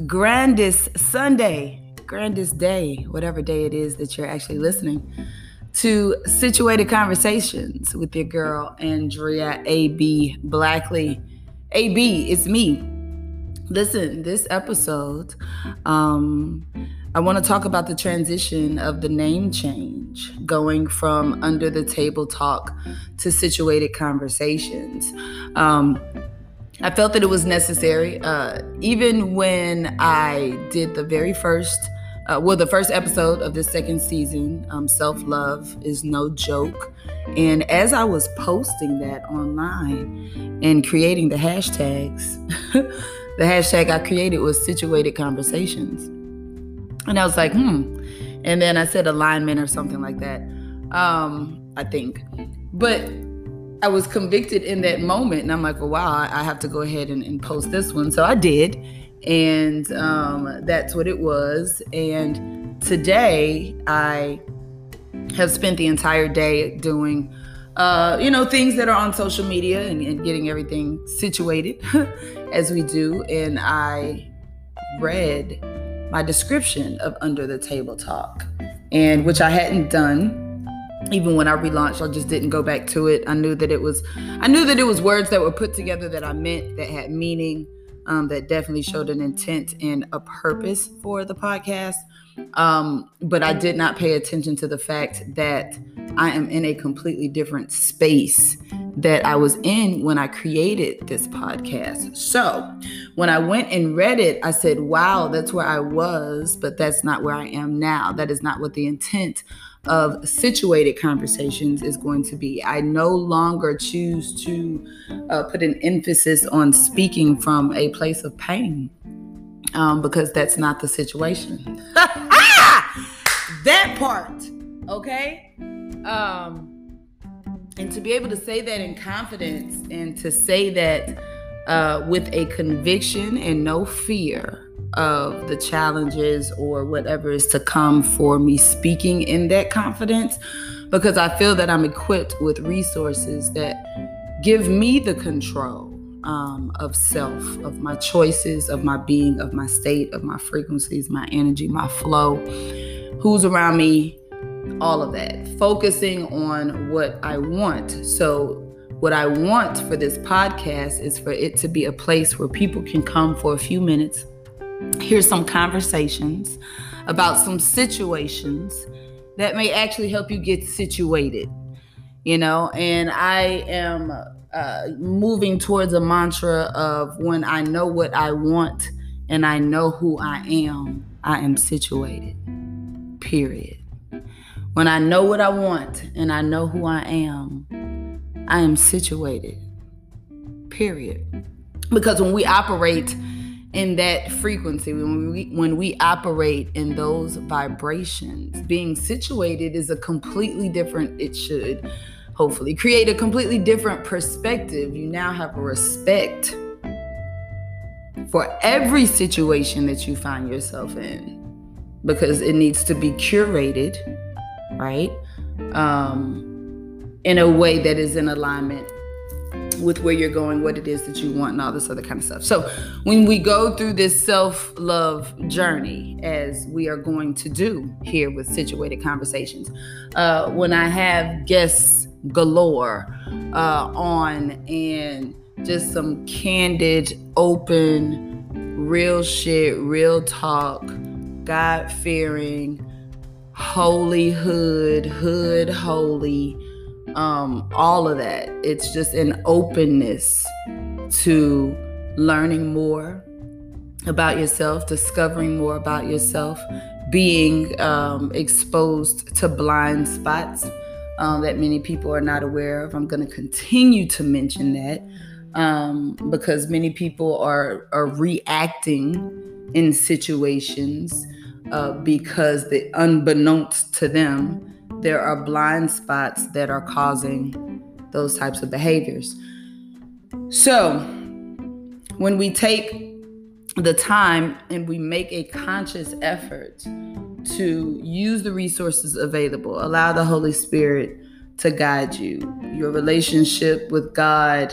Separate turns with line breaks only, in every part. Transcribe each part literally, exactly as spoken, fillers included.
grandest Sunday, grandest day, whatever day it is that you're actually listening to Situated Conversations with your girl, Andrea A B Blackley. A B, it's me. Listen, this episode, um, I want to talk about the transition of the name change, going from Under the Table Talk to Situated Conversations. Um, I felt that it was necessary, uh, even when I did the very first, uh, well, the first episode of the second season, um, Self-Love is No Joke. And as I was posting that online and creating the hashtags, the hashtag I created was Situated Conversations. And I was like, hmm. And then I said alignment or something like that, um, I think. But I was convicted in that moment, and I'm like, well, wow, I have to go ahead and, and post this one. So I did, and um, that's what it was. And today, I have spent the entire day doing, uh, you know, things that are on social media and, and getting everything situated as we do. And I read my description of Under the Table Talk, and which I hadn't done. Even when I relaunched, I just didn't go back to it. I knew that it was, I knew that it was words that were put together that I meant, that had meaning, um, that definitely showed an intent and a purpose for the podcast. Um, but I did not pay attention to the fact that I am in a completely different space that I was in when I created this podcast. So when I went and read it, I said, wow, that's where I was, but that's not where I am now. That is not what the intent of Situated Conversations is going to be. I no longer choose to uh, put an emphasis on speaking from a place of pain, um, because that's not the situation. That part, okay? Um, and to be able to say that in confidence and to say that uh, with a conviction and no fear of the challenges or whatever is to come for me speaking in that confidence, because I feel that I'm equipped with resources that give me the control um, of self, of my choices, of my being, of my state, of my frequencies, my energy, my flow, who's around me, all of that, focusing on what I want. So what I want for this podcast is for it to be a place where people can come for a few minutes, hear some conversations about some situations that may actually help you get situated, you know, and I am uh, moving towards a mantra of when I know what I want and I know who I am, I am situated, period. When I know what I want and I know who I am, I am situated, period. Because when we operate in that frequency, when we when we operate in those vibrations, being situated is a completely different, it should hopefully create a completely different perspective. You now have a respect for every situation that you find yourself in, because it needs to be curated, right? Um, in a way that is in alignment with where you're going, what it is that you want, and all this other kind of stuff. So when we go through this self-love journey, as we are going to do here with Situated Conversations, uh, when I have guests galore uh, on, and just some candid, open, real shit, real talk, God-fearing, holy hood, hood holy, Um, all of that. It's just an openness to learning more about yourself, discovering more about yourself, being um, exposed to blind spots um, that many people are not aware of. I'm going to continue to mention that um, because many people are, are reacting in situations uh, because the unbeknownst to them, there are blind spots that are causing those types of behaviors. So when we take the time and we make a conscious effort to use the resources available, allow the Holy Spirit to guide you. Your relationship with God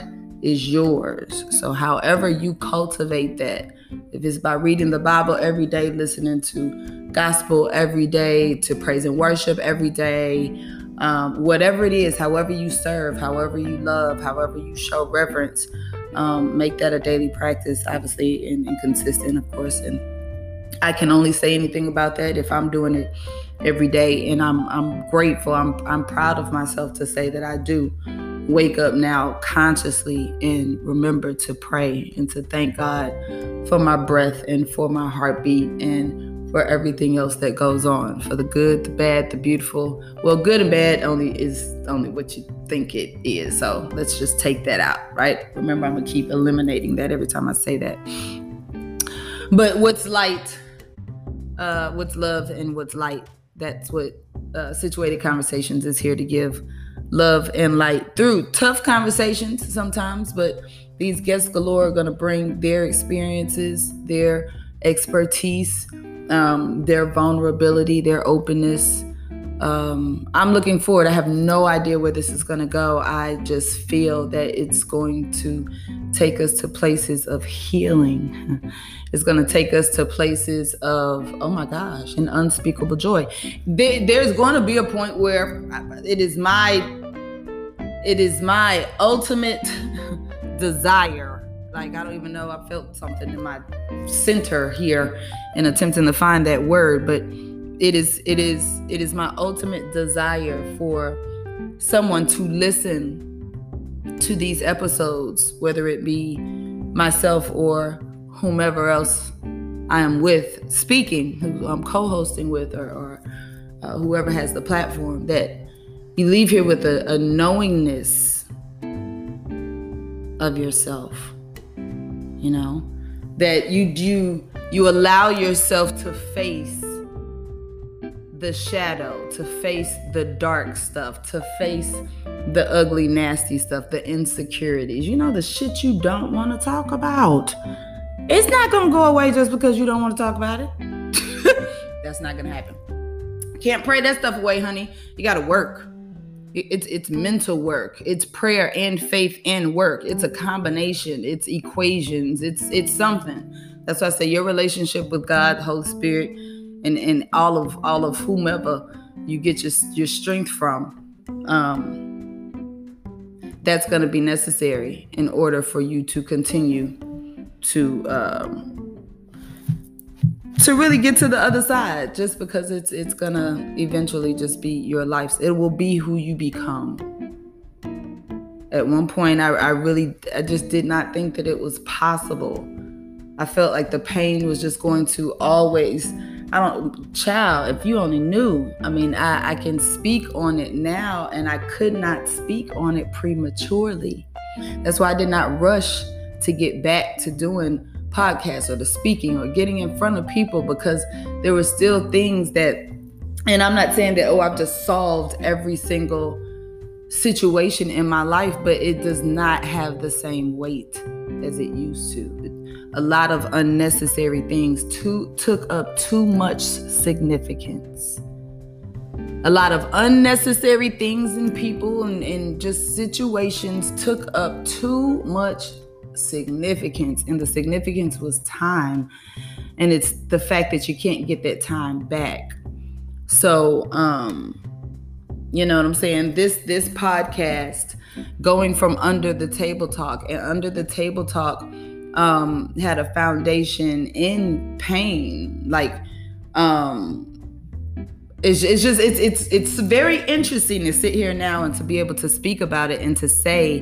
is yours. So however you cultivate that, if it's by reading the Bible every day, listening to gospel every day, to praise and worship every day, um, whatever it is, however you serve, however you love, however you show reverence, um, make that a daily practice, obviously, and, and consistent, of course. And I can only say anything about that if I'm doing it every day. And I'm I'm grateful. I'm I'm proud of myself to say that I do wake up now consciously and remember to pray and to thank God for my breath and for my heartbeat and for everything else that goes on, for the good, the bad, the beautiful. Well, good and bad only is only what you think it is. So let's just take that out, right? Remember, I'm gonna keep eliminating that every time I say that. But what's light, uh, what's love, and what's light? That's what uh, Situated Conversations is here to give. Love and light through tough conversations sometimes, but these guests galore are going to bring their experiences, their expertise, um, their vulnerability, their openness. Um, I'm looking forward. I have no idea where this is going to go. I just feel that it's going to take us to places of healing. It's going to take us to places of, oh my gosh, an unspeakable joy. There, there's going to be a point where it is my, it is my ultimate desire. Like, I don't even know, I felt something in my center here in attempting to find that word, but it is, it is, it is my ultimate desire for someone to listen to these episodes, whether it be myself or whomever else I am with speaking, who I'm co-hosting with, or, or uh, whoever has the platform, that you leave here with a, a knowingness of yourself, you know, that you you you allow yourself to face the shadow, to face the dark stuff, to face the ugly, nasty stuff, the insecurities, you know, the shit you don't want to talk about. It's not going to go away just because you don't want to talk about it. That's not going to happen. Can't pray that stuff away, honey. You got to work. It's it's mental work. It's prayer and faith and work. It's a combination. It's equations. It's it's something. That's why I say your relationship with God, Holy Spirit, and, and all of all of whomever you get your your strength from, um, that's going to be necessary in order for you to continue to um, to really get to the other side, just because it's it's gonna eventually just be your life. It will be who you become. At one point, I, I really, I just did not think that it was possible. I felt like the pain was just going to always, I don't, child, if you only knew. I mean, I, I can speak on it now, and I could not speak on it prematurely. That's why I did not rush to get back to doing podcasts or to speaking or getting in front of people, because there were still things that, and I'm not saying that, oh, I've just solved every single situation in my life, but it does not have the same weight as it used to. A lot of unnecessary things too, took up too much significance. A lot of unnecessary things in people and, and just situations took up too much significance, and the significance was time, and it's the fact that you can't get that time back. So um you know what I'm saying, this this podcast, going from Under the Table Talk, and Under the Table Talk um had a foundation in pain. Like um it's, it's just it's it's it's very interesting to sit here now and to be able to speak about it and to say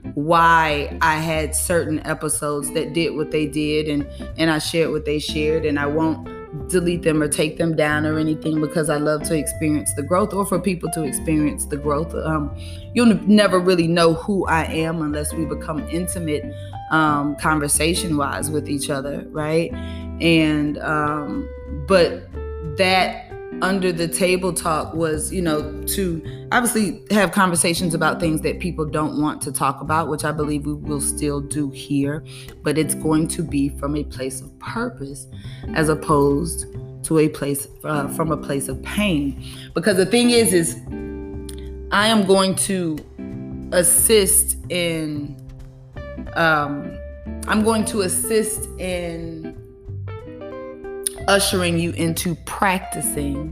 why I had certain episodes that did what they did, and and I shared what they shared, and I won't delete them or take them down or anything, because I love to experience the growth, or for people to experience the growth. Um, you'll never really know who I am unless we become intimate, um, conversation-wise with each other, right? And um, but that Under the Table Talk was, you know, to obviously have conversations about things that people don't want to talk about, which I believe we will still do here, but it's going to be from a place of purpose as opposed to a place uh, from a place of pain. Because the thing is, is I am going to assist in Um, I'm going to assist in ushering you into practicing,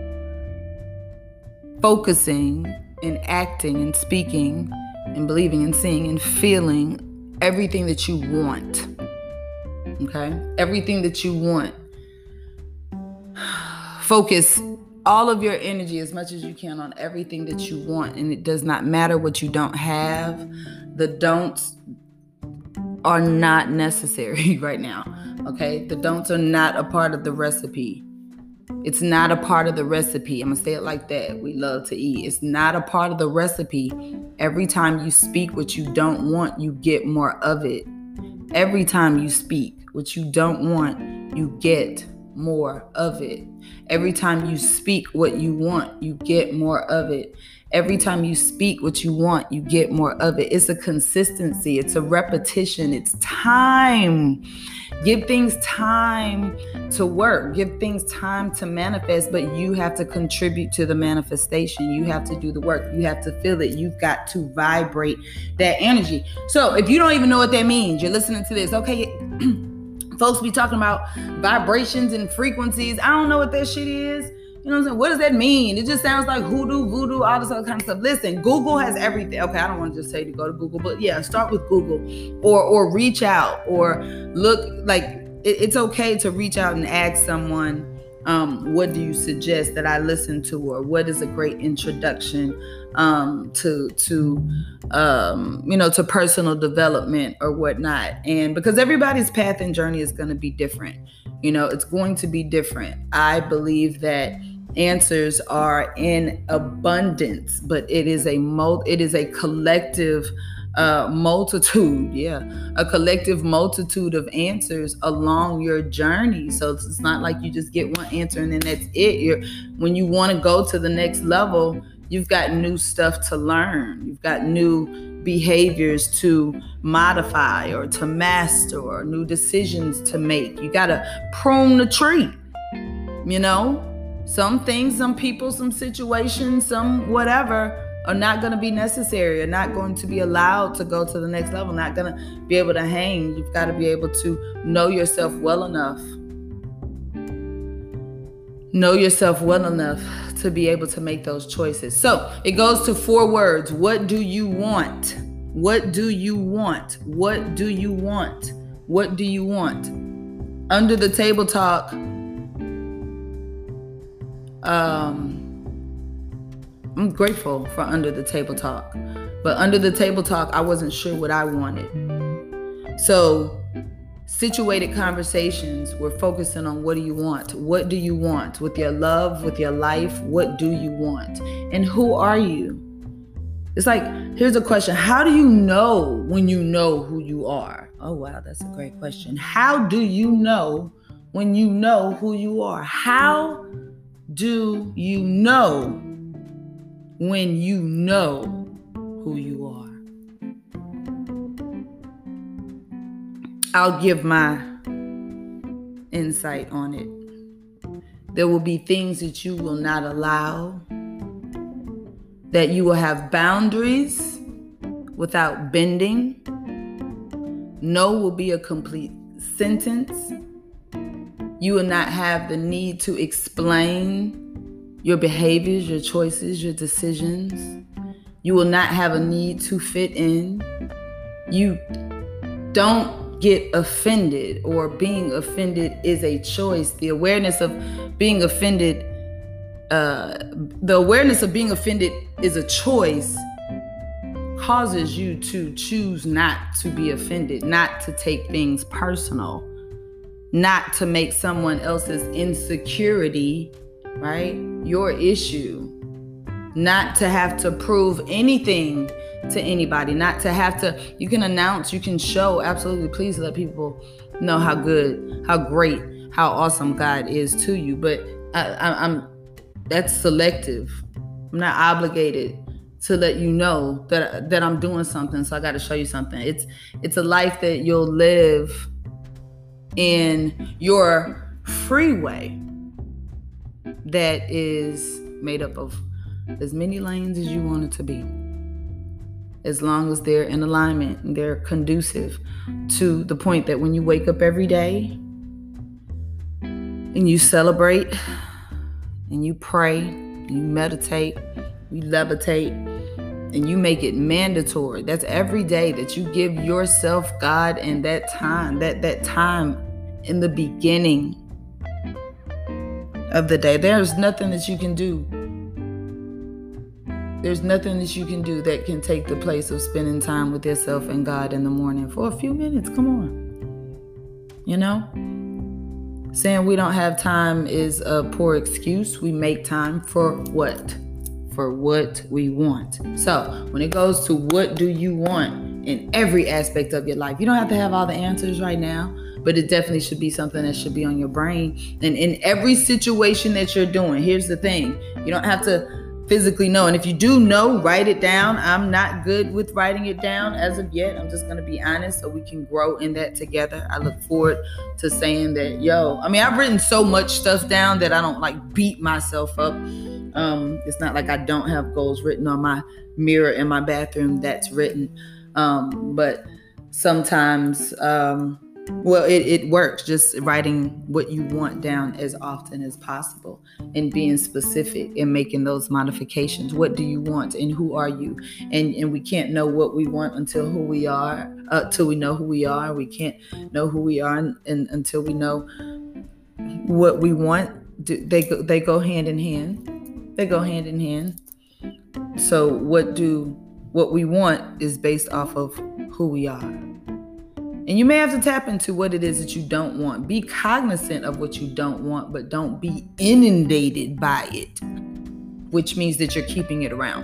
focusing, and acting and speaking and believing and seeing and feeling everything that you want. Okay? Everything that you want. Focus all of your energy as much as you can on everything that you want. And it does not matter what you don't have. The don'ts are not necessary right now. Okay? The don'ts are not a part of the recipe. It's not a part of the recipe. I'm going to say it like that. We love to eat. It's not a part of the recipe. Every time you speak what you don't want, you get more of it. Every time you speak what you don't want, you get more of it. Every time you speak what you want, you get more of it. Every time you speak what you want, you get more of it. It's a consistency. It's a repetition. It's time. Give things time to work. Give things time to manifest, but you have to contribute to the manifestation. You have to do the work. You have to feel it. You've got to vibrate that energy. So if you don't even know what that means, you're listening to this. Okay, folks be talking about vibrations and frequencies. I don't know what that shit is. You know what I'm saying? What does that mean? It just sounds like hoodoo, voodoo, all this other kind of stuff. Listen, Google has everything. Okay, I don't want to just say to go to Google, but yeah, start with Google or or reach out or look. Like it, it's okay to reach out and ask someone, um, what do you suggest that I listen to, or what is a great introduction um, to to um, you know to personal development or whatnot. And because everybody's path and journey is going to be different. You know, it's going to be different. I believe that answers are in abundance, but it is a mul- it is a collective uh, multitude. Yeah, a collective multitude of answers along your journey. So it's not like you just get one answer and then that's it. You're, when you want to go to the next level, you've got new stuff to learn. You've got new behaviors to modify or to master or new decisions to make. You got to prune the tree. You know, some things, some people, some situations, some whatever are not going to be necessary, are not going to be allowed to go to the next level, not going to be able to hang. You've got to be able to know yourself well enough. Know yourself well enough to be able to make those choices. So it goes to four words. What do you want? What do you want? What do you want? What do you want? Under the Table Talk, um, I'm grateful for Under the Table Talk. But Under the Table Talk, I wasn't sure what I wanted. So situated conversations, we're focusing on what do you want? What do you want? With your love, with your life, what do you want? And who are you? It's like, here's a question. How do you know when you know who you are? Oh, wow, that's a great question. How do you know when you know who you are? How do you know when you know who you are? I'll give my insight on it. There will be things that you will not allow, that you will have boundaries without bending. No will be a complete sentence. You will not have the need to explain your behaviors, your choices, your decisions. You will not have a need to fit in. You don't get offended, or being offended is a choice. The awareness of being offended, uh, the awareness of being offended is a choice, causes you to choose not to be offended, not to take things personal, not to make someone else's insecurity, right, your issue, not to have to prove anything to anybody, not to have to, you can announce, you can show, absolutely, please let people know how good, how great, how awesome God is to you. But I, I, I'm, that's selective. I'm not obligated to let you know that that I'm doing something, so I got to show you something. It's it's a life that you'll live in your freeway that is made up of as many lanes as you want it to be. as long as they're in alignment and they're conducive to the point that when you wake up every day and you celebrate and you pray, and you meditate, you levitate, and you make it mandatory. That's every day that you give yourself God and that time, that, that time in the beginning of the day. There's nothing that you can do. There's nothing that you can do that can take the place of spending time with yourself and God in the morning for a few minutes. Come on. You know? Saying we don't have time is a poor excuse. We make time for what? For what we want. So when it goes to what do you want in every aspect of your life, you don't have to have all the answers right now, but it definitely should be something that should be on your brain. And in every situation that you're doing, here's the thing. You don't have to physically know. And if you do know, write it down. I'm not good with writing it down as of yet. I'm just going to be honest so we can grow in that together. I look forward to saying that, yo, I mean, I've written so much stuff down that I don't like beat myself up. Um, it's not like I don't have goals written on my mirror in my bathroom that's written. Um, but sometimes, um, well, it, it works just writing what you want down as often as possible and being specific and making those modifications. What do you want and who are you? And and we can't know what we want until who we are, uh, till we know who we are. We can't know who we are and, and, until we know what we want. Do, they go, they go hand in hand. They go hand in hand. So what do what we want is based off of who we are. And you may have to tap into what it is that you don't want. Be cognizant of what you don't want, but don't be inundated by it, which means that you're keeping it around.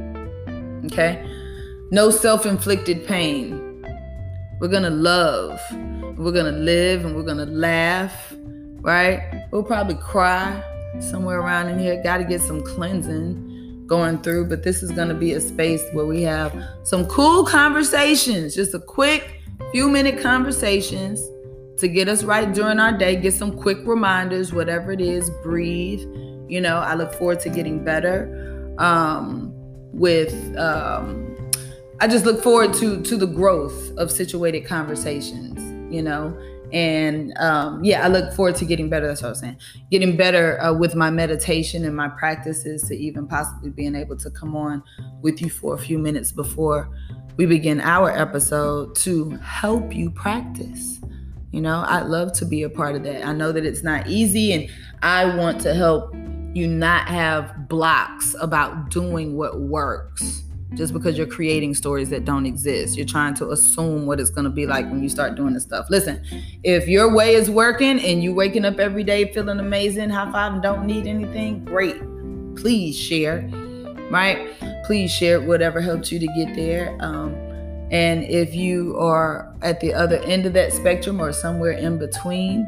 Okay? No self-inflicted pain. We're going to love. We're going to live and we're going to laugh, right? We'll probably cry somewhere around in here. Got to get some cleansing going through, but this is going to be a space where we have some cool conversations, just a quick few minute conversations to get us right during our day, get some quick reminders, whatever it is, breathe. You know, I look forward to getting better um, with, um, I just look forward to, to the growth of situated conversations, you know, and um, yeah, I look forward to getting better. That's what I was saying. Getting better uh, with my meditation and my practices to even possibly being able to come on with you for a few minutes before we begin our episode to help you practice. You know, I'd love to be a part of that. I know that it's not easy, and I want to help you not have blocks about doing what works just because you're creating stories that don't exist. You're trying to assume what it's going to be like when you start doing this stuff. Listen, if your way is working and you waking up every day feeling amazing, high five and don't need anything, great. Please share, right? Please share whatever helped you to get there. Um, and if you are at the other end of that spectrum or somewhere in between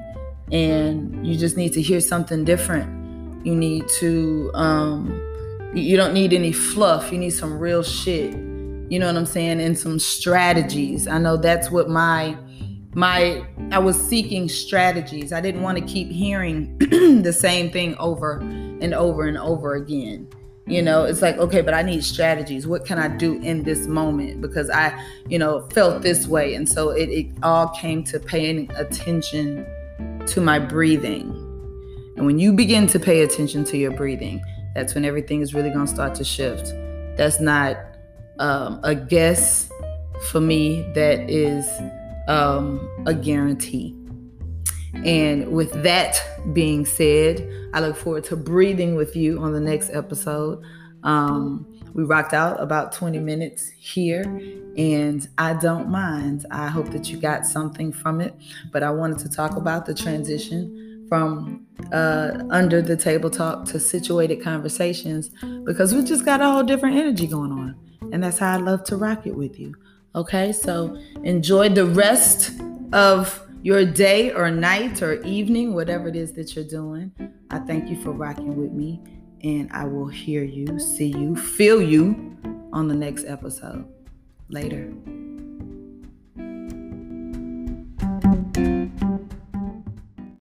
and you just need to hear something different, you need to, um, you don't need any fluff. You need some real shit. You know what I'm saying? And some strategies. I know that's what my, my, I was seeking strategies. I didn't want to keep hearing the same thing over and over and over again. You know, it's like, okay, but I need strategies. What can I do in this moment? Because I, you know, felt this way. And so it, it all came to paying attention to my breathing. And when you begin to pay attention to your breathing, that's when everything is really going to start to shift. That's not um, a guess for me. That is um, a guarantee. And with that being said, I look forward to breathing with you on the next episode. Um, we rocked out about twenty minutes here, and I don't mind. I hope that you got something from it. But I wanted to talk about the transition from uh, under the table talk to situated conversations, because we just got a whole different energy going on. And that's how I love to rock it with you. Okay, so enjoy the rest of your day or night or evening, whatever it is that you're doing. I thank you for rocking with me, and I will hear you, see you, feel you on the next episode. Later.